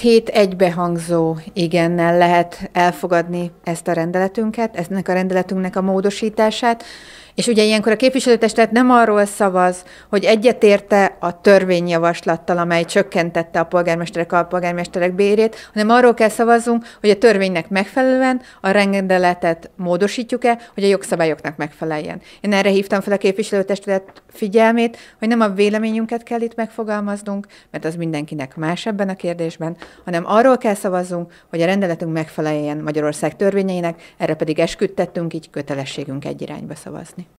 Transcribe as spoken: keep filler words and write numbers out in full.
hét egybehangzó igennel lehet elfogadni ezt a rendeletünket, ennek a rendeletünknek a módosítását, és ugye ilyenkor a képviselőtestület nem arról szavaz, hogy egyetérte a törvényjavaslattal, amely csökkentette a polgármesterek, alpolgármesterek bérét, hanem arról kell szavazzunk, hogy a törvénynek megfelelően a rendeletet módosítjuk-e, hogy a jogszabályoknak megfeleljen. Én erre hívtam fel a képviselőtestület figyelmét, hogy nem a véleményünket kell itt megfogalmaznunk, mert az mindenkinek más ebben a kérdésben, hanem arról kell szavazzunk, hogy a rendeletünk megfeleljen Magyarország törvényeinek, erre pedig esküdtettünk, így kötelességünk egy irányba szavazni.